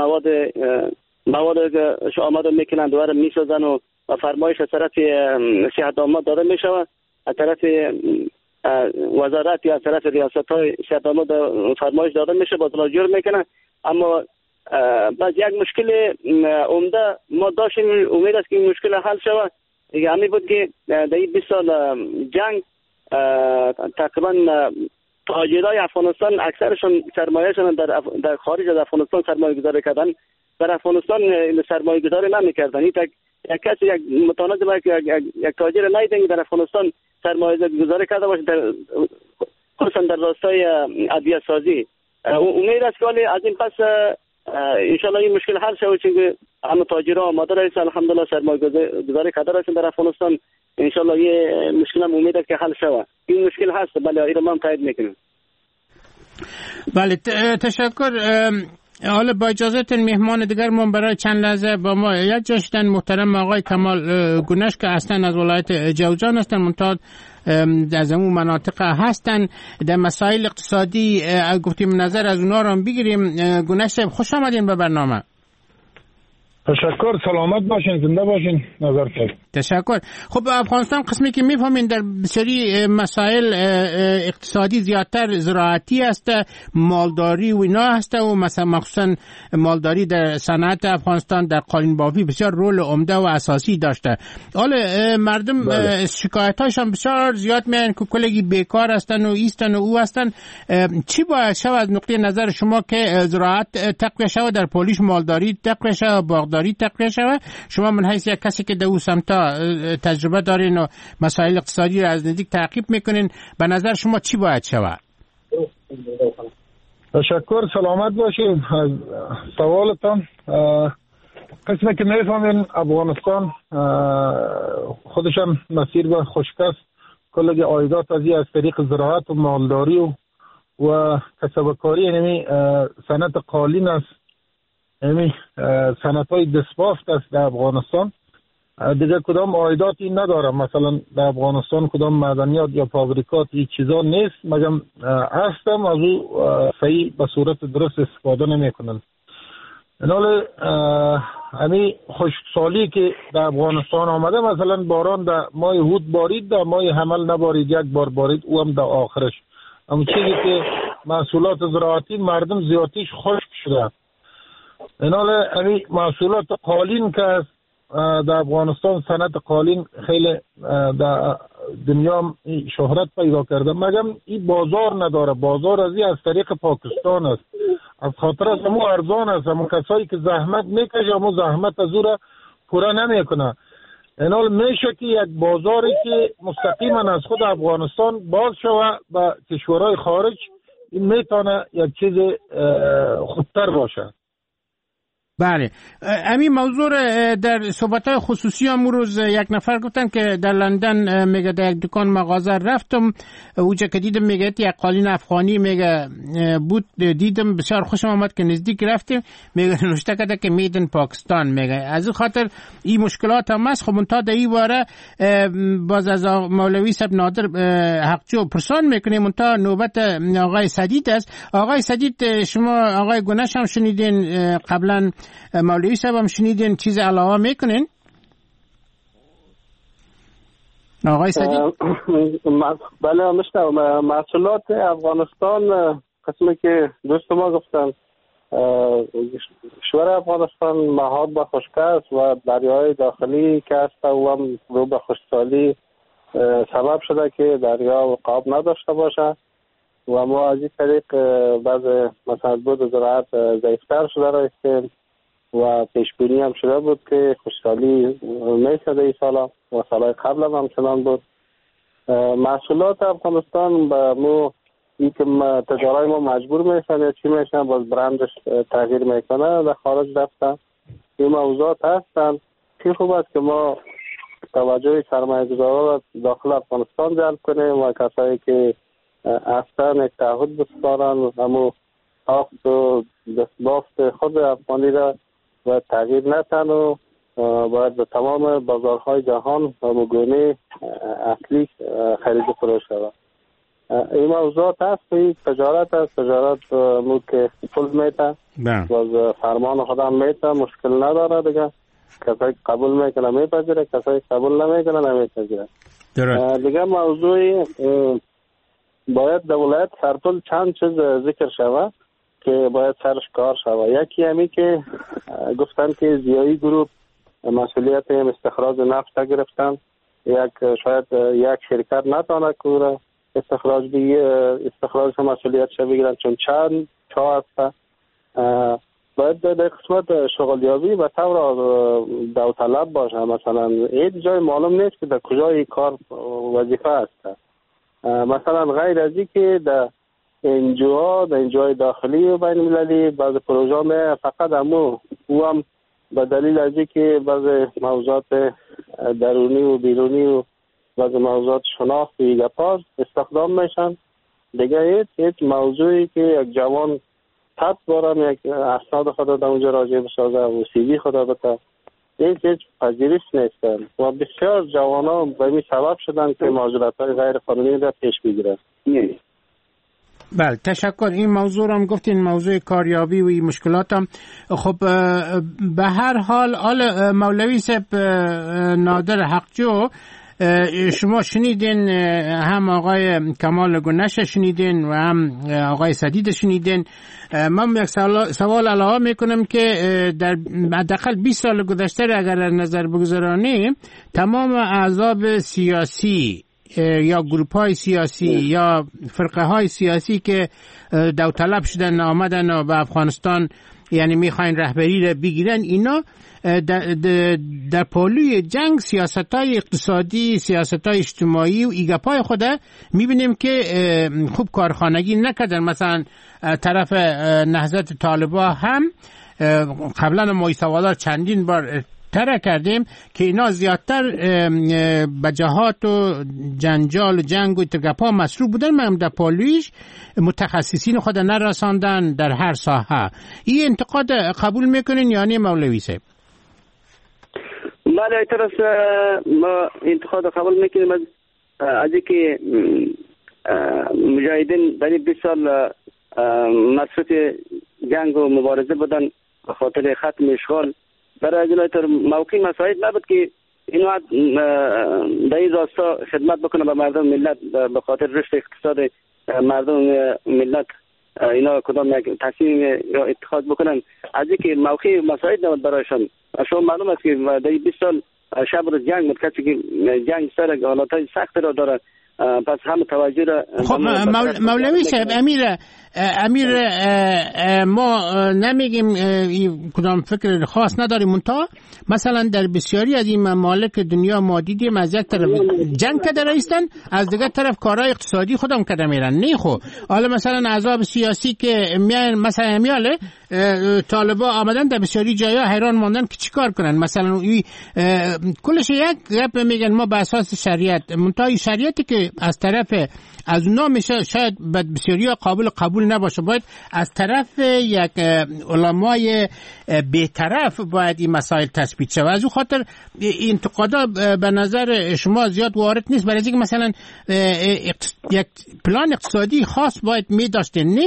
مواد آماده میکنن دوباره میسازن و فرمایش از طرف صحت عامه داده میشود، از طرف وزارت یا از طرف ریاست های صحت عامه فرمایش داده میشه، باز جور میکنن. اما باز یک مشکل عمده ما داشتیم، امید است که این مشکل حل شود. همین بود که در 20 سال جنگ تقریبا تاجرای افغانستان اکثرشون سرمایه‌شون در خارج از افغانستان سرمایه گذاری کردن، در افغانستان سرمایه گذاری نمی‌کردن. یک کسی یک متناسب یک تاجر نیدن در افغانستان سرمایه گذاری کرده باشه، خصوصا در راستای ادویه سازی. امید است که از این پس ان شاء الله این مشکل حل شود، چون همه تاجرها آماده هستند الحمدلله سرمایه گذاری کرده هستند در افغانستان. ان شاء الله یه مشکل هم امید است که حل شود. این مشکل هست، بله این ما هم تایید میکنیم. بله تشکر. حالا با اجازهتون مهمان دیگر ما برای چند لحظه با ما یک جاشتن محترم آقای کمال گونش که هستن از ولایت جوزجان هستن، منتها از اون مناطق هستن در مسائل اقتصادی گفتیم نظر از اونا رو بگیریم. گونش خوش آمدین به برنامه. تشکر، سلامت باشین، زنده باشین. نظر کرد. تشکر. خب افغانستان قسمی که میفهمین در بسیاری مسائل اقتصادی زیادتر زراعتی است، مالداری و اینا است و مثلا مخصوصا مالداری در صنعت افغانستان در قالین بافی بسیار رول عمده و اساسی داشته. حالا مردم شکایت‌هاشون بسیار زیاد میان که کلگی بیکار هستن و ایستن و او هستن. چی باید شود از نقطه نظر شما که زراعت تقویت شود، در پولیش مالداری تقویت شود، باغداری تقویت شود؟ شما من حیث یک کسی که در او سمتا تجربه دارین و مسائل اقتصادی را از نزدیک تعقیب میکنین، به نظر شما چی باید شود؟ تشکر، سلامت باشید. از سوالتان قسمی که میفهمین افغانستان خودشان مسیر به خشک است، کلگی عایدات از طریق زراعت و مالداری و کسبکاری، یعنی صنعت قالین است، یعنی صنعت های دستبافت است در افغانستان. دیگه کدام عایداتی نداره، مثلا در افغانستان کدام معدنیات یا فابریکات این چیزا نیست، مگم هستم از او صحیح به صورت درست استفاده نمی کنن. اینال همی خشکسالی که در افغانستان آمده، مثلا باران در ماه هود بارید، در ماه حمل نبارید، یک بار بارید، او هم در آخرش. اما چیزی که محصولات زراعتی مردم زیادیش خشک شده. اینال همی محصولات قالین که در افغانستان صنعت قالین خیلی در دنیا شهرت پیدا کرده، مگم این بازار نداره. بازار از طریق پاکستان است، از خاطر از همون ارزان است. همون کسایی که زحمت میکشه همون زحمت از او را پورا نمیکنه. اینال میشه که یک بازاری که مستقیما از خود افغانستان باز شوه به کشورهای خارج، این میتونه یک چیز خودتر باشه. بله، همین موضوع در صحبت‌های خصوصی امروز یک نفر گفتن که در لندن میگه در یک دکان مغازه رفتم، اونجا که دیدم میگه یک قالین افغانی میگه بود، دیدم بسیار خوشم آمد که نزدیک رفتیم، میگه نوشته کرده که میدن پاکستان. میگه از این خاطر این مشکلات هم است. خب تا در این باره باز از مولوی صاحب نادر حقجو پرسان میکنیم، تا نوبت آقای سدید است. آقای سدید، شما آقای گونش هم شنیدین، قبلا مولوی صاحب هم شنیدین، چیز علاوه میکنین؟ آقای سدید؟ بله مشتم. محصولات افغانستان قسمی که دوست ما گفتن، کشور افغانستان محاط به خشکی است و دریای داخلی که است و هم رو به خشکسالی سبب شده که دریا قاب نداشته باشه و ما از این طریق بعض مثلا بود زراعت ضعیفتر شده رایستیم و پیشبینی هم شده بود که خشکسالی میشده این سالا و سالهای قبل هم چنان بود. محصولات افغانستان به مو این که تجارای ما مجبور میشن یا چی میشن باز برندش تغییر میکنه در خارج رفتن. این موضوعات هستن که خوب است که ما توجه سرمایه‌گذاران داخل افغانستان جلب کنیم و کسایی که اصلا تعهد بسپارن همو ساخت و دستبافت خود افغانی را و تغییر ندن و باید به تمام بازارهای جهان همگونه اصلی خرید فروش شود. این موضوعات هست، این تجارت است، تجارت مو که پول میته باز فرمان خودم میته، مشکل نداره دیگه. کسایی قبول میکنه میپذیره، کسایی قبول نمیکنه نمیپذیره. دیگه موضوعی باید در ولایت سرپل چند چیز ذکر شود که باید سرش کار شود. یکی همی که گفتن که زیایی گروپ مسئولیت استخراج نفت گرفتن، شاید یک شرکت نتانه که استخراج مسئولیتش بگیرن چون چند چا هست. باید در قسمت شغلیابی به طور داوطلب باشه. مثلا این جای معلوم نیست که در کجای کار وظیفه است. مثلا غیر از این که در انجوهای داخلی و بین المللی بعض پروژه فقط او هم به دلیل از این که بعض موضوعات درونی و بیرونی و بعض موضوعات شناخت و ایگپاز استخدام میشن. دیگه هیچ موضوعی که یک جوان تب بارم یک اسناد خود در اونجا راجع بسازه و سیوی خود بده هیچ پذیرش نیستن و بسیار جوان ها به این سبب شدن که مهاجرت های غیر قانونی را پیش بگیرن. بله تشکر. این موضوع هم گفتین، موضوع کاریابی و این مشکلات هم. خب به هر حال مولوی صاحب نادر حقجو، شما شنیدین، هم آقای کمال گنش شنیدین و هم آقای سدید شنیدین. من یک سوال علاوه میکنم که در حداقل 20 سال گذشته اگر نظر بگذارانیم تمام احزاب سیاسی یا گروپ های سیاسی یا فرقه های سیاسی که داوطلب شدن آمدن و به افغانستان یعنی میخواین رهبری را بگیرن، اینا در پالوی جنگ سیاست‌های اقتصادی، سیاست‌های اجتماعی و ایگپای خود میبینیم که خوب کارخانگی نکردن. مثلا طرف نهضت طالبان هم قبلا ما سوالات چندین بار ترک کردیم که اینا زیادتر به جهات و جنجال و جنگ و اتگپا مصروف بودن، من در پالویش متخصصین خود نرساندن در هر ساحه. این انتقاد قبول میکنین یعنی مولوی صاحب؟ بله ایترس ما انتقاد قبول میکنیم از اینکه مجاهدین در 20 سال مصروف جنگ و مبارزه بودن به خاطر ختم اشغال. برای جلوتر موقعی مساعد نبود که اینو در این راستا خدمت بکنه به مردم ملت به خاطر رشد اقتصاد مردم ملت اینا کدام یک تصمیم یا اتخاذ بکنن. از اینکه موقعی مساعد نبود برایشان. شما معلوم است که در 20 سال شب روز جنگ بود، کسی که جنگ سر حالاتهای سخت را داره پس هم توجه را. خب مولوی صاحب، امیر ما نمیگیم کدام فکر خاص نداریم، منتها مثلا در بسیاری از این ممالک دنیا ما دیدیم از یک طرف جنگ کده رایستن، از دیگر طرف کارهای اقتصادی خودم کده میرن. نه خب حالا مثلا احزاب سیاسی که میان مثلا میاله طالبا آمدن در بسیاری جایا حیران ماندن که چیکار کنن. مثلا کلش یک میگن ما به اساس شریعت، منتها شریعتی که از طرف از اونا میشه شاید بسیاری قبول نباشه، باید از طرف یک علمای بی‌طرف باید این مسائل تثبیت شود. از اون خاطر انتقادا به نظر شما زیاد وارد نیست، برای اینکه مثلا یک پلان اقتصادی خاص باید می داشتین.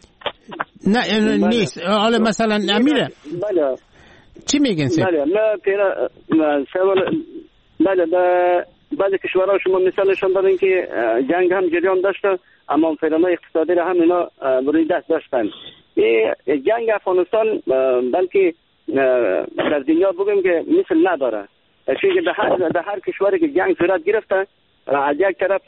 نه نیست. حالا مثلا امیره بله چی میگن سه؟ بله نه سوال بله بعضی کشورها شما مثالشون دارین که جنگ هم جریان داشته اما فرمای اقتصادی را هم اینا روی دست داشتن. جنگ افغانستان بلکه در دنیا بگیم که مثل نداره، چون در هر کشوری که جنگ صورت گرفته از یک طرف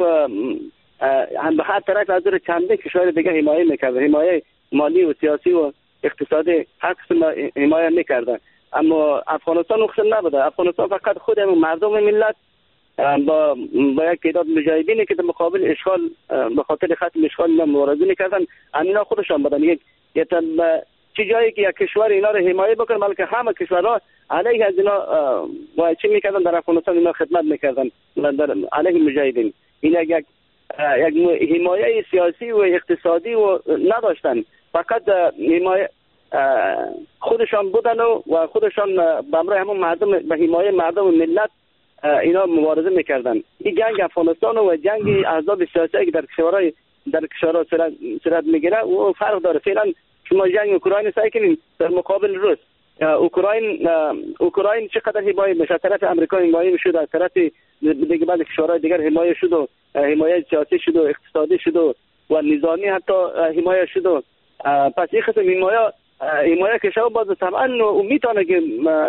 هم به هر طرف از چندین کشور دیگه حمایه میکرده، حمایه مالی و سیاسی و اقتصادی هر قسم حمایه میکرده. اما افغانستان اون نبوده. افغانستان فقط خود مردم ملت با یک تعداد مجاهدینی که در مقابل اشغال به خاطر ختم اشغال مبارزه میکردن، امینا خودشان بودن. یک چه جایی که یک کشور اینا رو حمایت بکنه، بلکه همه کشورها علیه از اینا و چی میکردن در افغانستان اینا خدمت میکردن در علیه مجاهدین. این یک حمایت سیاسی و اقتصادی و نداشتن، فقط حمایت خودشان بودن و خودشان به امر همون مردم به حمایت مردم و ملت اینا مبارزه میکردن. این جنگ افغانستان و جنگ احزاب سیاسی که در کشورها صورت میگیره و فرق داره. فعلا شما جنگ اوکراین سعی کنین در مقابل روس، اوکراین چقدر حمایت میشه، طرف امریکا حمایت شد، از طرف دیگه بعضی کشورهای دیگر حمایت شد و حمایت سیاسی شد و اقتصادی شد و نظامی حتی حمایت شد. پس این قسم حمایت که شما باز طبعا میتونه که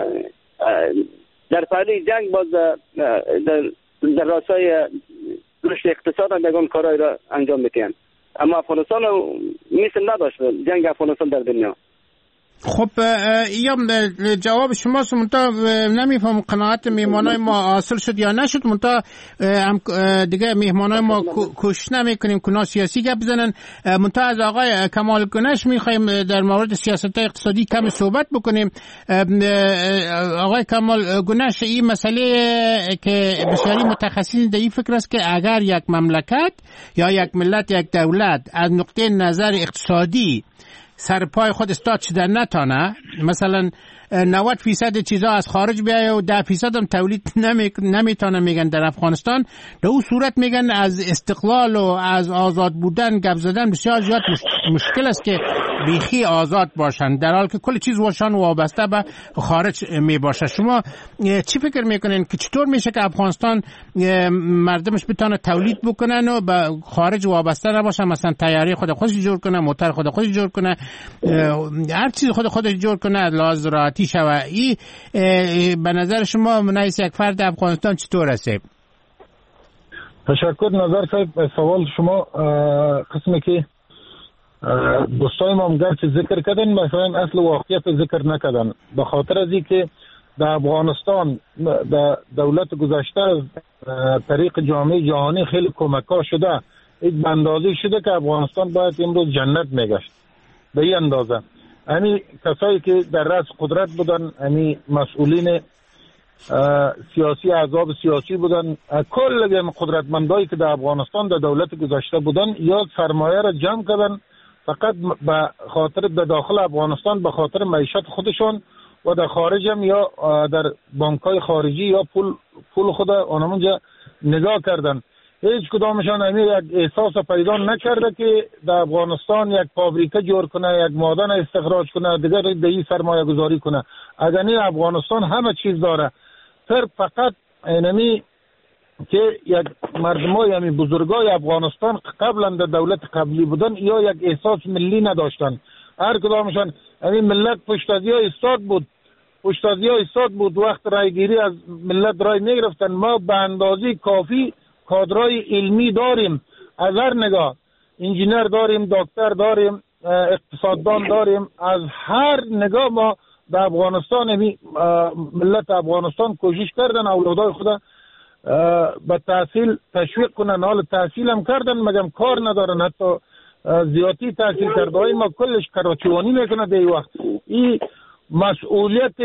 در پهلوی جنگ باز در راستای رشد اقتصاد هم بگم کارهای را انجام میتین. اما افغانستان مثل نداشت جنگ افغانستان در دنیا. خب یا جواب شما منتها نمیفهم قناعت میهمانای ما حاصل شد یا نشد. منتها دیگه میهمانای ما کوشش نمیکنیم که سیاسی گپ بزنن. منتها از آقای کمال گنش میخوایم در مورد سیاست اقتصادی کم صحبت بکنیم. آقای کمال گنش، این مسئله که بسیاری متخصصین در این فکر است که اگر یک مملکت یا یک ملت، یک دولت از نقطه نظر اقتصادی سر پای خود استاد شده نتانه، مثلا 90% چیزا از خارج بیایه و 10% هم تولید نمیتونه، میگن در افغانستان در اون صورت میگن از استقلال و از آزاد بودن گپ زدن بسیار زیاد مشکل است که بیخی آزاد باشن، در حال که کل چیز واشان وابسته به خارج میباشه. شما چی فکر میکنین که چطور میشه که افغانستان مردمش بتونه تولید بکنن و به خارج وابسته نباشن؟ مثلا تیاری خودش جور کنه، موتور خودش جور کنه، هر چیز خودش جور کنه، لحاظ زراعتی شوه. این به نظر شما منایس یک فرد افغانستان چطور است؟ تشکر نظر صاحب. سوال شما قسمی که دوستای ما گرچه ذکر کردن، مثلا اصل واقعیت ذکر نکردن، به خاطر از این که در افغانستان در دولت گذشته از طریق جامعه جهانی خیلی کمک ها شده، یک بندازی شده که افغانستان باید امروز جنت میگشت. به این اندازه یعنی کسایی که در رأس قدرت بودن، یعنی مسئولین سیاسی، احزاب سیاسی بودن، کل قدرتمندایی که در افغانستان در دولت گذشته بودن، یا سرمایه را جمع کردن فقط به خاطر در داخل افغانستان به خاطر معیشت خودشون و در خارج هم یا در بانک‌های خارجی یا پول خود آنمونجا نگاه کردن. هیچ کدامشان همین یک احساس پیدا نکرده که در افغانستان یک فابریکه جور کنه، یک معدن استخراج کنه، دیگر دیگه سرمایه گذاری کنه. اگر نه افغانستان همه چیز داره، فقط اینمی که یک مردمای همین بزرگای افغانستان قبلا در دولت قبلی بودن یا یک احساس ملی نداشتن. هر کدامشان همین ملت پشتازی های استاد بود، وقت رایگیری از ملت رای نگرفتن. ما به اندازه کافی کادرای علمی داریم، از هر نگاه انجینر داریم، دکتر داریم، اقتصاددان داریم، از هر نگاه ما در افغانستان ملت افغانستان کوشش کردن اولادای خود به تحصیل تشویق کنن. حال تحصیل هم کردن مگم کار ندارن، حتی زیادی تحصیل کرده های ما کلش کراچوانی میکنه. در این وقت این مسئولیت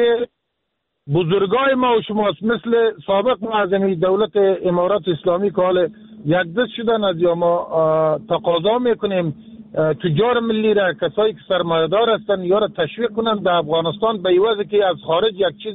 بزرگای ما و شماست، مثل سابق معظمی دولت امارات اسلامی که حال یک دست شدن. از یا ما تقاضا میکنیم تجار ملی را، کسایی که سرمایه‌دار هستن یا را تشویق کنن در افغانستان به عوض که از خارج یک چیز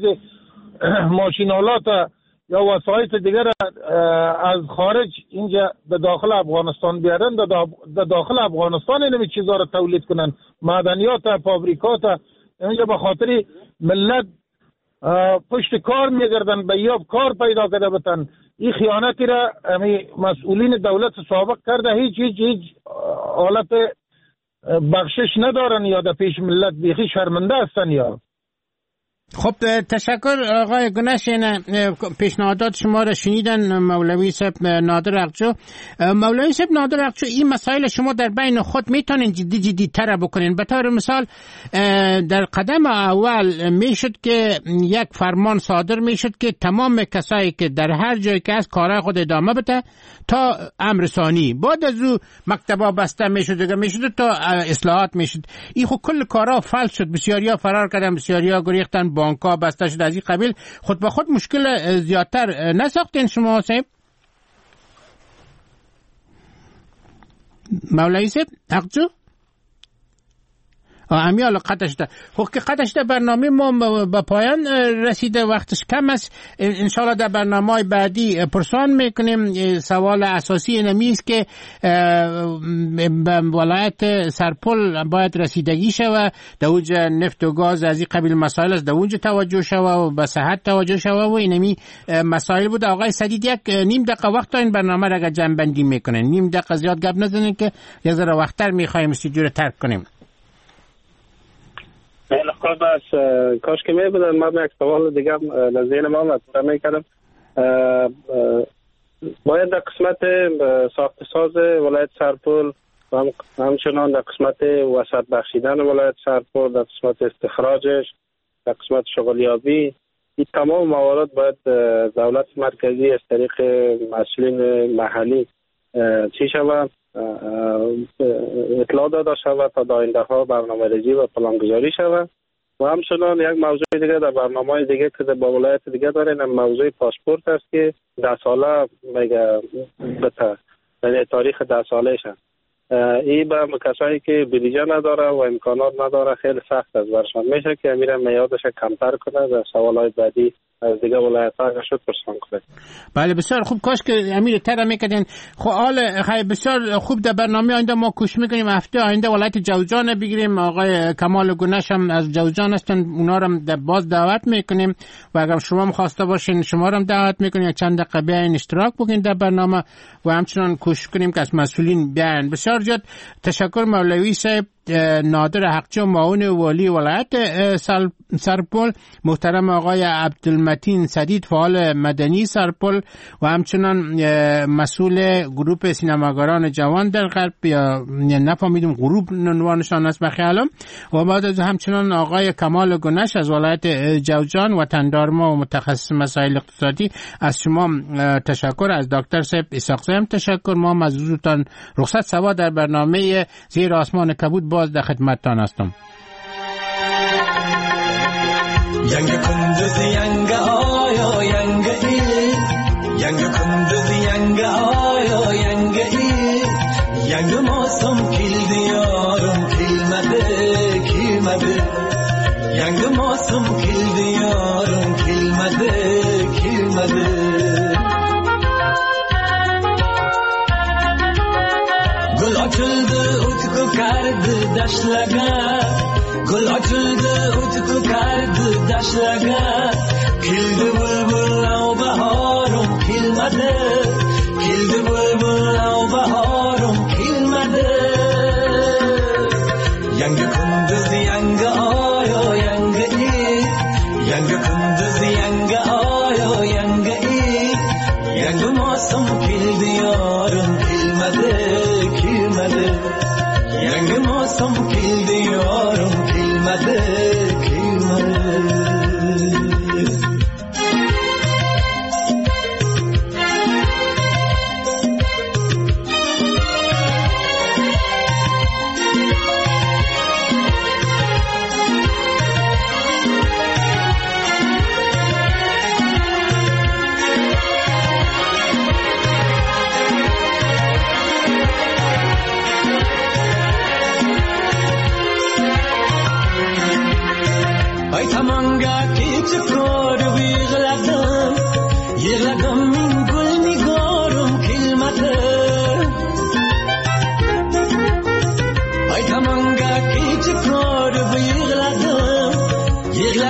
ماشینالات یا وسایط دیگر از خارج اینجا در داخل افغانستان بیارن، در داخل افغانستان این چیزا را تولید کنن، معدنیات، فابریکات. اینجا به خاطر ملت پشت کار میگردن، به یاب کار پیدا کرده بتن. این خیانتی را مسئولین دولت سابق کرده، هیچ حالت بخشش ندارن یا در پیش ملت بیخی شرمنده هستن. یا خب تشکر آقای گنش. پیشنهادات شما را شنیدن مولوی صاحب نادر اقجو. مولوی صاحب نادر اقجو، این مسائل شما در بین خود میتونین جدی تر بکنین. به طور مثال در قدم اول میشد که یک فرمان صادر میشد که تمام کسایی که در هر جایی که از کارهای خود ادامه بده تا امر ثانی، بعد از او مکتبا بسته میشد تا اصلاحات میشد. این خب کل کارها فلج شد، بسیاریا فرار کردن، بسیاریا گریختن، بانک‌ها بسته شد. از این قبیل خود به خود مشکل زیادتر نساختین شما صاحب؟ مولوی صاحب اقجو امیال قطع شده. خب که قطع شده برنامه ما به پایان رسیده، وقتش کم است. انشاءالله در برنامه بعدی پرسان میکنیم. سوال اساسی اینمی است که به ولایت سرپل باید رسیدگی شود، در اونجا نفت و گاز از این قبیل مسائل است، در اونجا توجه شود و به صحت توجه شود و اینمی مسائل بود. آقای سدید یک نیم دقیقه وقت تا این برنامه را جمع بندی میکنن. نیم دقیقه زیاد گپ نزنید که یک ذره وقتتر میخوایم استودیو رو ترک کنیم. خب بس کاش که می بودن من یک سوال دیگه لذین ما مطرح میکردم. باید در قسمت ساخت ساز ولایت سرپل و همچنان در قسمت وسط بخشیدن ولایت سرپل، در قسمت استخراجش، در قسمت شغلیابی، این تمام موارد باید دولت مرکزی از طریق مسئولین محلی چی شود اطلاع داده شود تا در آینده ها برنامه ریزی و پلانگذاری شود. و همچنان یک موضوع دیگه در برنامه دیگه که با ولایت دیگه دارین، موضوع پاسپورت است که 10 ساله میگه یعنی تاریخ 10 سالش است. این به کسایی که بودجه نداره و امکانات نداره خیلی سخت است برشان میشه که امیر میادش کمتر کنه و سوالای بعدی از دیگه ولایت ها شد پرسان کنه. بله بسیار خوب، کاش که امیر تر میکردین. خب حال بسیار خوب در برنامه آینده ما کوشش میکنیم هفته آینده ولایت جوزجان بگیریم. آقای کمال گنش هم از جوزجان هستن، اونا رو باز دعوت میکنیم و اگر شما خواسته باشین شما رو هم دعوت میکنیم چند دقیقه بیاین اشتراک بکنین در برنامه و همچنان کوشش کنیم که از مسئولین بیاین. بسیار زیاد تشکر مولوی صاحب نادر اقجو، معاون والی ولایت سرپل، محترم آقای عبدالمتین سدید فعال مدنی سرپل و همچنان مسئول گروه سینماگران جوان در غرب، یا نفهمیدم گروه عنوانشان است بخیالم، و بعد از همچنان آقای کمال گنش از ولایت جوزجان وطندار ما و متخصص مسائل اقتصادی. از شما تشکر، از دکتر صاحب اسحاق صاحب تشکر. ما از حضورتان رخصت سوا در برنامه زیر آسمان کبود باز در خدمتتان هستم. ینگ کندوز ینگ آیا ینگ ای، ینگ کندوز ینگ آیا ینگ ای، ینگ ماسم کل دیارم کلمده، ینگ ماسم کل دیارم کلمده. گل açıldı utku kardı daşlaga, gul açıldı utku kardı daşlaga, kildi bulbul av baharım kilmedi, kildi bulbul av baharım kilmedi. Yangi kunduz yangi ayo yangi iyi, yangi kunduz yangi ayo yangi iyi, yangi masum kildi yarım kilmedi. Yangi mosam kildi yorum kilmedi.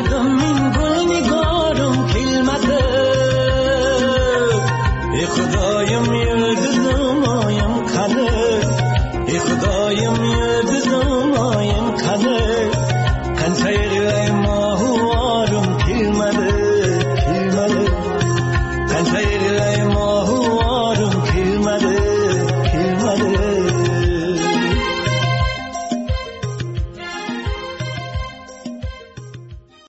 خدا